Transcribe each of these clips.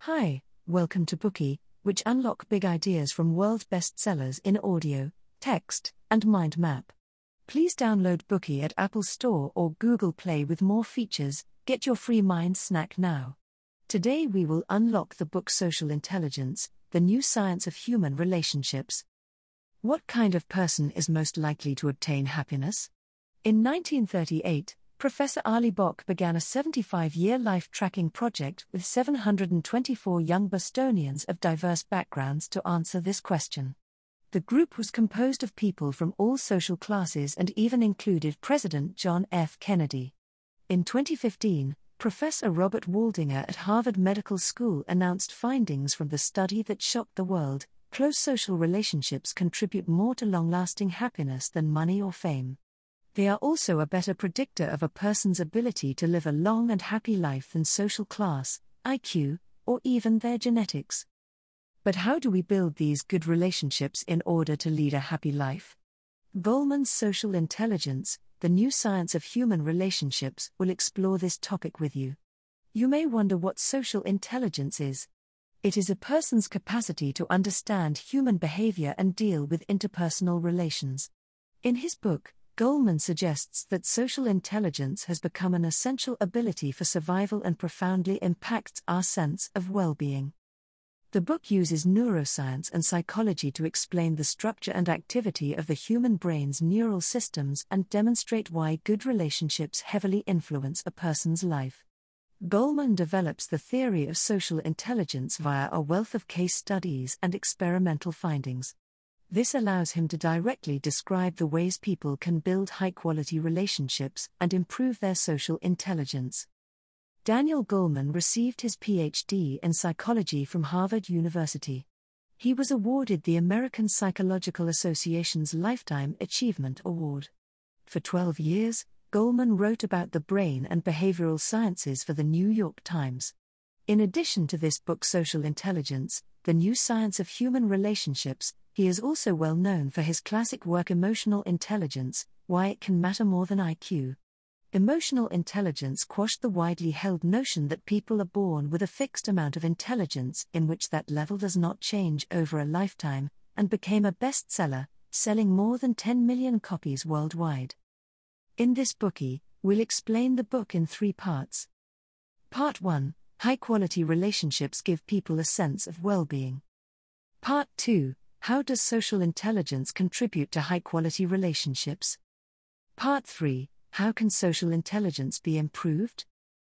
Hi, welcome to Bookey, which unlock big ideas from world bestsellers in audio, text, and mind map. Please download Bookey at Apple Store or Google Play with more features. Get your free mind snack now. Today we will unlock the book Social Intelligence, the New Science of Human Relationships. What kind of person is most likely to obtain happiness? In 1938, Professor Ali Bock began a 75-year life-tracking project with 724 young Bostonians of diverse backgrounds to answer this question. The group was composed of people from all social classes and even included President John F. Kennedy. In 2015, Professor Robert Waldinger at Harvard Medical School announced findings from the study that shocked the world. Close social relationships contribute more to long-lasting happiness than money or fame. They are also a better predictor of a person's ability to live a long and happy life than social class, IQ, or even their genetics. But how do we build these good relationships in order to lead a happy life? Goleman's Social Intelligence, the New Science of Human Relationships, will explore this topic with you. You may wonder what social intelligence is. It is a person's capacity to understand human behavior and deal with interpersonal relations. In his book, Goleman suggests that social intelligence has become an essential ability for survival and profoundly impacts our sense of well-being. The book uses neuroscience and psychology to explain the structure and activity of the human brain's neural systems and demonstrate why good relationships heavily influence a person's life. Goleman develops the theory of social intelligence via a wealth of case studies and experimental findings. This allows him to directly describe the ways people can build high-quality relationships and improve their social intelligence. Daniel Goleman received his Ph.D. in psychology from Harvard University. He was awarded the American Psychological Association's Lifetime Achievement Award. For 12 years, Goleman wrote about the brain and behavioral sciences for the New York Times. In addition to this book Social Intelligence, the New Science of Human Relationships, he is also well known for his classic work Emotional Intelligence, Why It Can Matter More Than IQ. Emotional intelligence quashed the widely held notion that people are born with a fixed amount of intelligence in which that level does not change over a lifetime, and became a bestseller, selling more than 10 million copies worldwide. In this Bookey, we'll explain the book in 3 parts. Part 1. High-quality relationships give people a sense of well-being. Part 2. How does social intelligence contribute to high-quality relationships? Part 3. How can social intelligence be improved?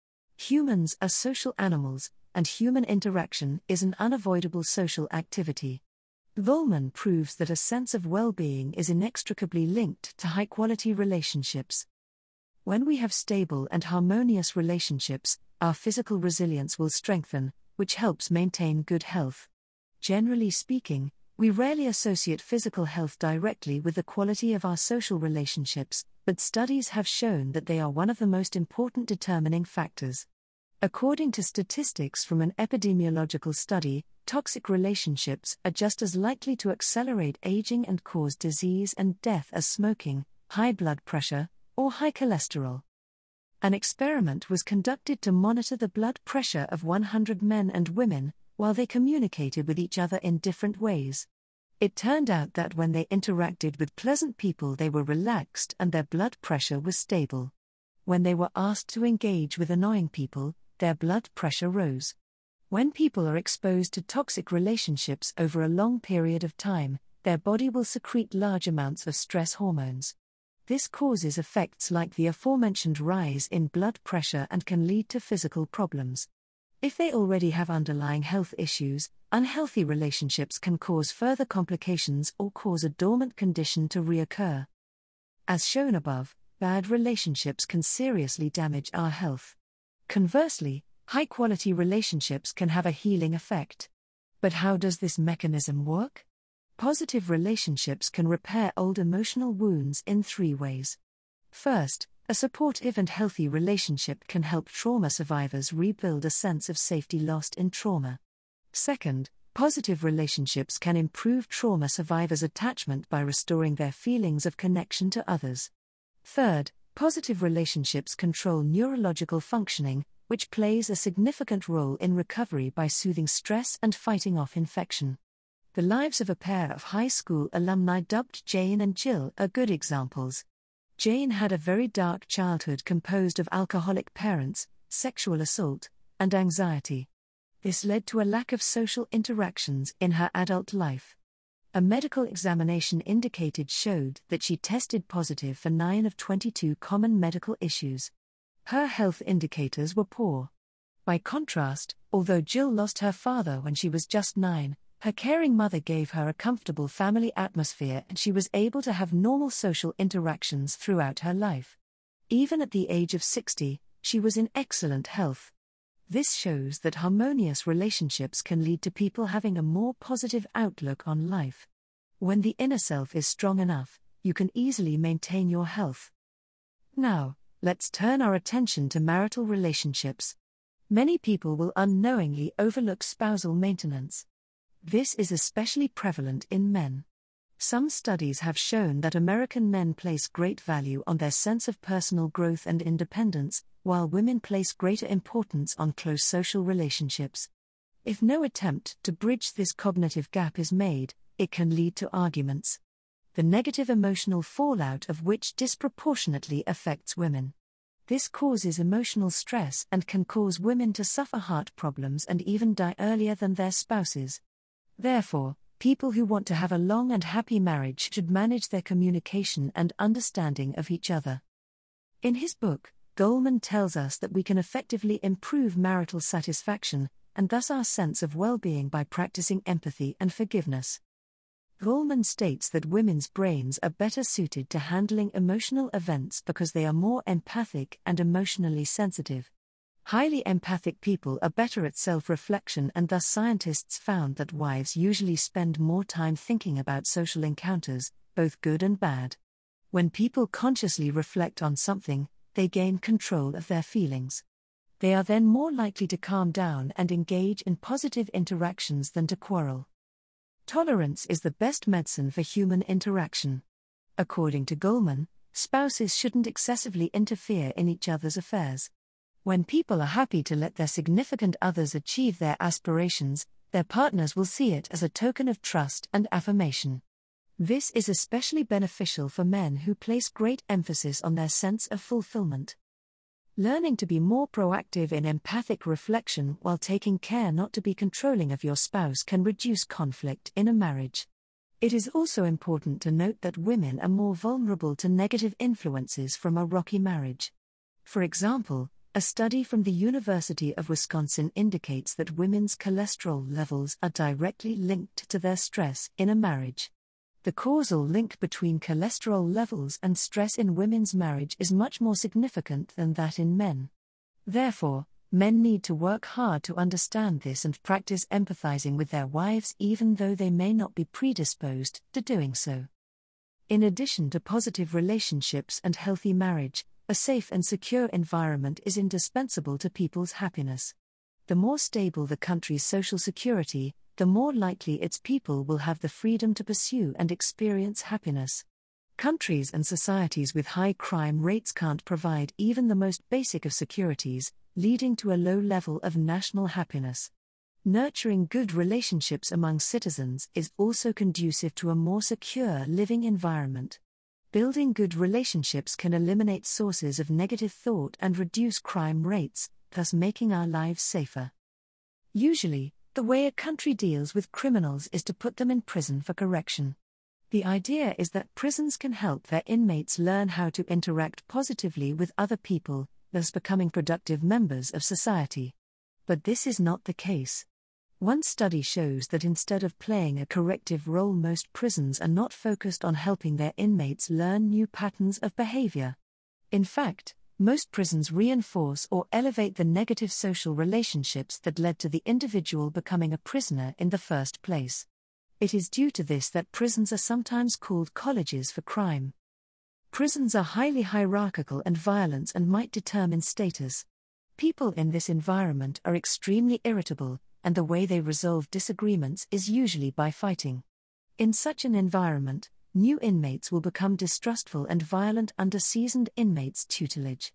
Humans are social animals, and human interaction is an unavoidable social activity. Goleman proves that a sense of well-being is inextricably linked to high-quality relationships. When we have stable and harmonious relationships, our physical resilience will strengthen, which helps maintain good health. Generally speaking, we rarely associate physical health directly with the quality of our social relationships, but studies have shown that they are one of the most important determining factors. According to statistics from an epidemiological study, toxic relationships are just as likely to accelerate aging and cause disease and death as smoking, high blood pressure, or high cholesterol. An experiment was conducted to monitor the blood pressure of 100 men and women, while they communicated with each other in different ways. It turned out that when they interacted with pleasant people they were relaxed and their blood pressure was stable. When they were asked to engage with annoying people, their blood pressure rose. When people are exposed to toxic relationships over a long period of time, their body will secrete large amounts of stress hormones. This causes effects like the aforementioned rise in blood pressure and can lead to physical problems. If they already have underlying health issues, unhealthy relationships can cause further complications or cause a dormant condition to reoccur. As shown above, bad relationships can seriously damage our health. Conversely, high-quality relationships can have a healing effect. But how does this mechanism work? Positive relationships can repair old emotional wounds in 3 ways. First, a supportive and healthy relationship can help trauma survivors rebuild a sense of safety lost in trauma. Second, positive relationships can improve trauma survivors' attachment by restoring their feelings of connection to others. Third, positive relationships control neurological functioning, which plays a significant role in recovery by soothing stress and fighting off infection. The lives of a pair of high school alumni dubbed Jane and Jill are good examples. Jane had a very dark childhood composed of alcoholic parents, sexual assault, and anxiety. This led to a lack of social interactions in her adult life. A medical examination showed that she tested positive for 9 of 22 common medical issues. Her health indicators were poor. By contrast, although Jill lost her father when she was just 9, her caring mother gave her a comfortable family atmosphere and she was able to have normal social interactions throughout her life. Even at the age of 60, she was in excellent health. This shows that harmonious relationships can lead to people having a more positive outlook on life. When the inner self is strong enough, you can easily maintain your health. Now, let's turn our attention to marital relationships. Many people will unknowingly overlook spousal maintenance. This is especially prevalent in men. Some studies have shown that American men place great value on their sense of personal growth and independence, while women place greater importance on close social relationships. If no attempt to bridge this cognitive gap is made, it can lead to arguments, the negative emotional fallout of which disproportionately affects women. This causes emotional stress and can cause women to suffer heart problems and even die earlier than their spouses. Therefore, people who want to have a long and happy marriage should manage their communication and understanding of each other. In his book, Goleman tells us that we can effectively improve marital satisfaction, and thus our sense of well-being by practicing empathy and forgiveness. Goleman states that women's brains are better suited to handling emotional events because they are more empathic and emotionally sensitive. Highly empathic people are better at self-reflection, and thus scientists found that wives usually spend more time thinking about social encounters, both good and bad. When people consciously reflect on something, they gain control of their feelings. They are then more likely to calm down and engage in positive interactions than to quarrel. Tolerance is the best medicine for human interaction. According to Goleman, spouses shouldn't excessively interfere in each other's affairs. When people are happy to let their significant others achieve their aspirations, their partners will see it as a token of trust and affirmation. This is especially beneficial for men who place great emphasis on their sense of fulfillment. Learning to be more proactive in empathic reflection while taking care not to be controlling of your spouse can reduce conflict in a marriage. It is also important to note that women are more vulnerable to negative influences from a rocky marriage. For example, a study from the University of Wisconsin indicates that women's cholesterol levels are directly linked to their stress in a marriage. The causal link between cholesterol levels and stress in women's marriage is much more significant than that in men. Therefore, men need to work hard to understand this and practice empathizing with their wives even though they may not be predisposed to doing so. In addition to positive relationships and healthy marriage, a safe and secure environment is indispensable to people's happiness. The more stable the country's social security, the more likely its people will have the freedom to pursue and experience happiness. Countries and societies with high crime rates can't provide even the most basic of securities, leading to a low level of national happiness. Nurturing good relationships among citizens is also conducive to a more secure living environment. Building good relationships can eliminate sources of negative thought and reduce crime rates, thus making our lives safer. Usually, the way a country deals with criminals is to put them in prison for correction. The idea is that prisons can help their inmates learn how to interact positively with other people, thus becoming productive members of society. But this is not the case. One study shows that instead of playing a corrective role, most prisons are not focused on helping their inmates learn new patterns of behavior. In fact, most prisons reinforce or elevate the negative social relationships that led to the individual becoming a prisoner in the first place. It is due to this that prisons are sometimes called colleges for crime. Prisons are highly hierarchical and violent and might determine status. People in this environment are extremely irritable, and the way they resolve disagreements is usually by fighting. In such an environment, new inmates will become distrustful and violent under seasoned inmates' tutelage.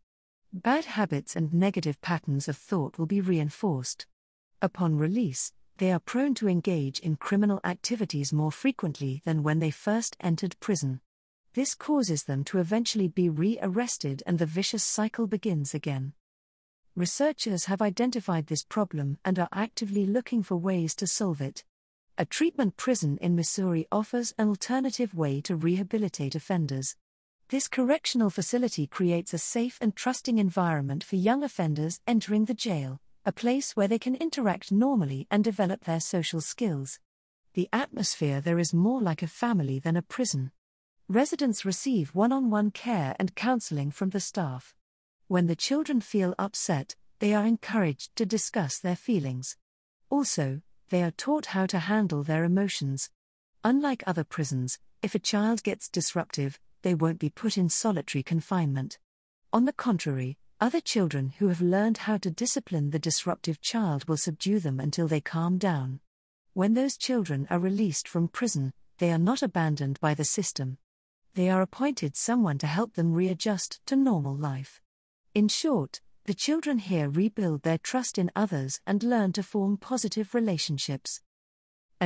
Bad habits and negative patterns of thought will be reinforced. Upon release, they are prone to engage in criminal activities more frequently than when they first entered prison. This causes them to eventually be re-arrested and the vicious cycle begins again. Researchers have identified this problem and are actively looking for ways to solve it. A treatment prison in Missouri offers an alternative way to rehabilitate offenders. This correctional facility creates a safe and trusting environment for young offenders entering the jail, a place where they can interact normally and develop their social skills. The atmosphere there is more like a family than a prison. Residents receive one-on-one care and counseling from the staff. When the children feel upset, they are encouraged to discuss their feelings. Also, they are taught how to handle their emotions. Unlike other prisons, if a child gets disruptive, they won't be put in solitary confinement. On the contrary, other children who have learned how to discipline the disruptive child will subdue them until they calm down. When those children are released from prison, they are not abandoned by the system. They are appointed someone to help them readjust to normal life. In short, the children here rebuild their trust in others and learn to form positive relationships. A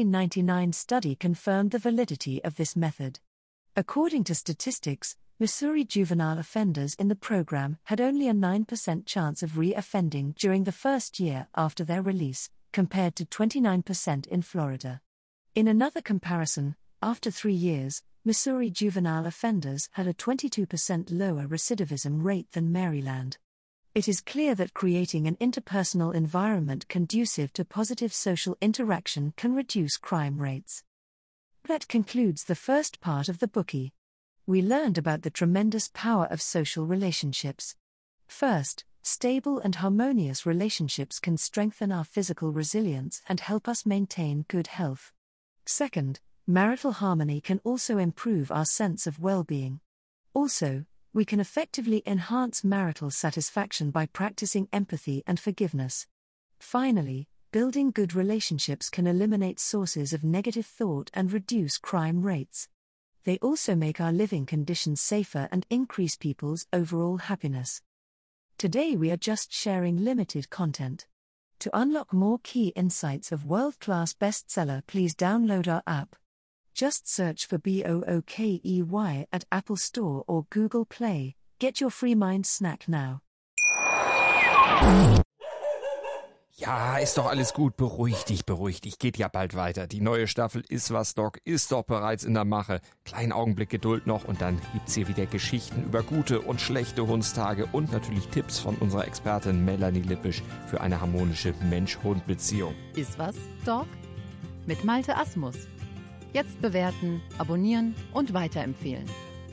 1999 study confirmed the validity of this method. According to statistics, Missouri juvenile offenders in the program had only a 9% chance of re-offending during the first year after their release, compared to 29% in Florida. In another comparison, after 3 years, Missouri juvenile offenders had a 22% lower recidivism rate than Maryland. It is clear that creating an interpersonal environment conducive to positive social interaction can reduce crime rates. That concludes the first part of the Bookie. We learned about the tremendous power of social relationships. First, stable and harmonious relationships can strengthen our physical resilience and help us maintain good health. Second, marital harmony can also improve our sense of well-being. Also, we can effectively enhance marital satisfaction by practicing empathy and forgiveness. Finally, building good relationships can eliminate sources of negative thought and reduce crime rates. They also make our living conditions safer and increase people's overall happiness. Today we are just sharing limited content. To unlock more key insights of world-class bestseller, please download our app. Just search for BOOKEY at Apple Store or Google Play. Get your free mind snack now. Ja, ist doch alles gut, beruhig dich, geht ja bald weiter. Die neue Staffel Ist was, Doc ist doch bereits in der Mache. Kleinen Augenblick Geduld noch und dann gibt's hier wieder Geschichten über gute und schlechte Hundstage und natürlich Tipps von unserer Expertin Melanie Lippisch für eine harmonische Mensch-Hund-Beziehung. Ist was, Doc? Mit Malte Asmus. Jetzt bewerten, abonnieren und weiterempfehlen.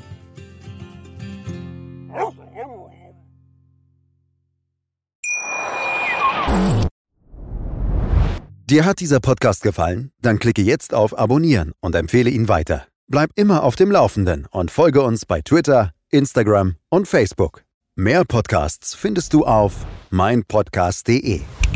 Dir hat dieser Podcast gefallen? Dann klicke jetzt auf Abonnieren und empfehle ihn weiter. Bleib immer auf dem Laufenden und folge uns bei Twitter, Instagram und Facebook. Mehr Podcasts findest du auf meinpodcast.de.